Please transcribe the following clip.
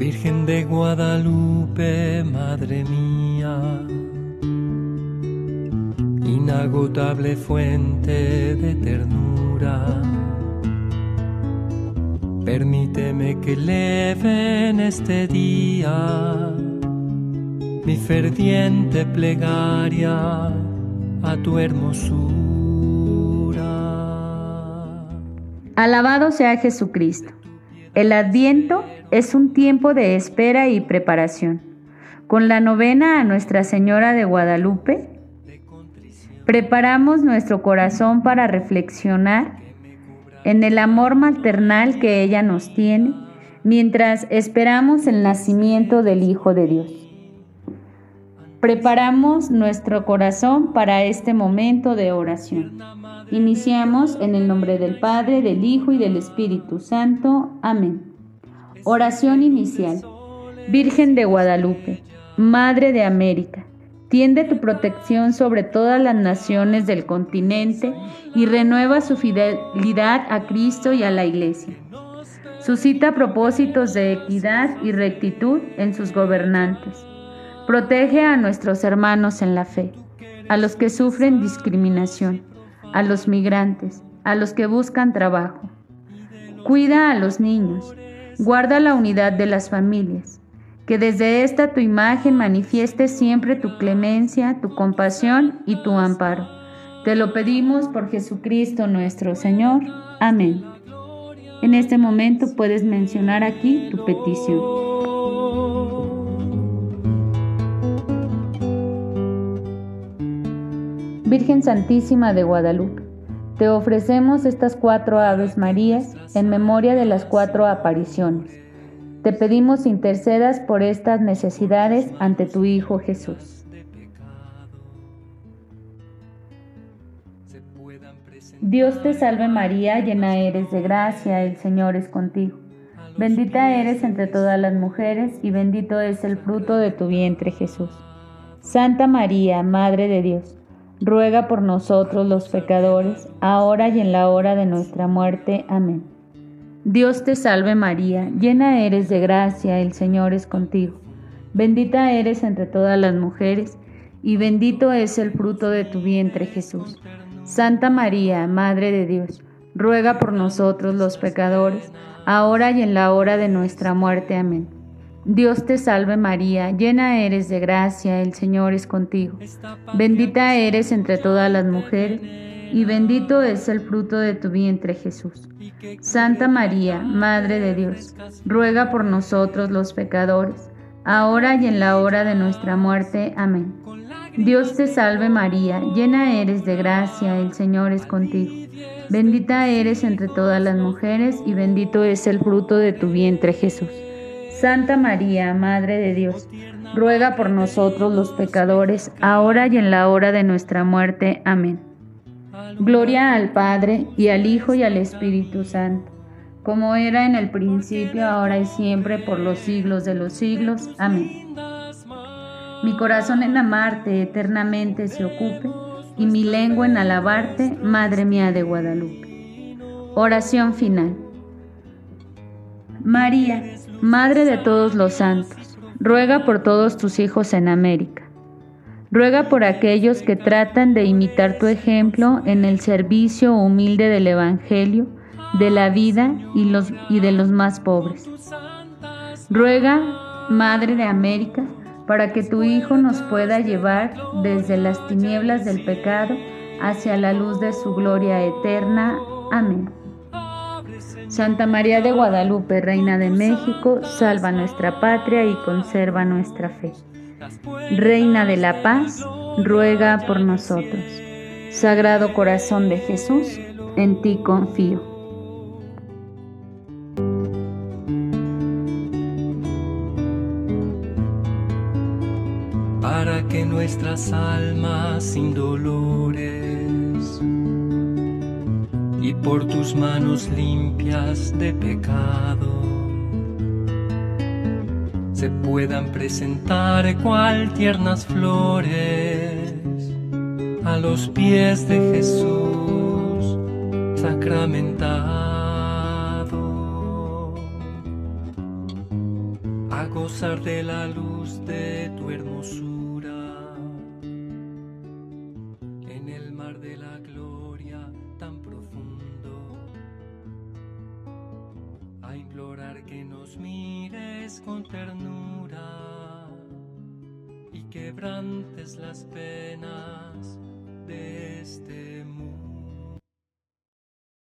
Virgen de Guadalupe, Madre mía, inagotable fuente de ternura, permíteme que eleve en este día mi ferviente plegaria a tu hermosura. Alabado sea Jesucristo. El Adviento es un tiempo de espera y preparación. Con la novena a Nuestra Señora de Guadalupe, preparamos nuestro corazón para reflexionar en el amor maternal que ella nos tiene mientras esperamos el nacimiento del Hijo de Dios. Preparamos nuestro corazón para este momento de oración. Iniciamos en el nombre del Padre, del Hijo y del Espíritu Santo. Amén. Oración inicial. Virgen de Guadalupe, Madre de América, tiende tu protección sobre todas las naciones del continente y renueva su fidelidad a Cristo y a la Iglesia. Suscita propósitos de equidad y rectitud en sus gobernantes. Protege a nuestros hermanos en la fe, a los que sufren discriminación, a los migrantes, a los que buscan trabajo. Cuida a los niños, guarda la unidad de las familias, que desde esta tu imagen manifieste siempre tu clemencia, tu compasión y tu amparo. Te lo pedimos por Jesucristo nuestro Señor. Amén. En este momento puedes mencionar aquí tu petición. Virgen Santísima de Guadalupe, te ofrecemos estas 4 Aves Marías en memoria de las 4 apariciones. Te pedimos intercedas por estas necesidades ante tu Hijo Jesús. Dios te salve María, llena eres de gracia, el Señor es contigo. Bendita eres entre todas las mujeres y bendito es el fruto de tu vientre Jesús. Santa María, Madre de Dios, ruega por nosotros los pecadores, ahora y en la hora de nuestra muerte. Amén. Dios te salve María, llena eres de gracia, el Señor es contigo. Bendita eres entre todas las mujeres, y bendito es el fruto de tu vientre Jesús. Santa María, Madre de Dios, ruega por nosotros los pecadores, ahora y en la hora de nuestra muerte. Amén. Dios te salve María, llena eres de gracia, el Señor es contigo. Bendita eres entre todas las mujeres, y bendito es el fruto de tu vientre Jesús. Santa María, Madre de Dios, ruega por nosotros los pecadores, ahora y en la hora de nuestra muerte. Amén. Dios te salve María, llena eres de gracia, el Señor es contigo. Bendita eres entre todas las mujeres, y bendito es el fruto de tu vientre Jesús. Santa María, Madre de Dios, ruega por nosotros los pecadores, ahora y en la hora de nuestra muerte. Amén. Gloria al Padre, y al Hijo, y al Espíritu Santo, como era en el principio, ahora y siempre, por los siglos de los siglos. Amén. Mi corazón en amarte eternamente se ocupe, y mi lengua en alabarte, Madre mía de Guadalupe. Oración final. María, Madre de todos los santos, ruega por todos tus hijos en América. Ruega por aquellos que tratan de imitar tu ejemplo en el servicio humilde del Evangelio, de la vida y de los más pobres. Ruega, Madre de América, para que tu Hijo nos pueda llevar desde las tinieblas del pecado hacia la luz de su gloria eterna. Amén. Santa María de Guadalupe, Reina de México, salva nuestra patria y conserva nuestra fe. Reina de la Paz, ruega por nosotros. Sagrado Corazón de Jesús, en ti confío. Para que nuestras almas sin dolores y por tus manos limpias de pecado se puedan presentar cual tiernas flores a los pies de Jesús sacramentado. gozar de la luz de tu hermosura, en el mar de la gloria tan profundo, a implorar que nos mires con ternura y quebrantes las penas de este mundo.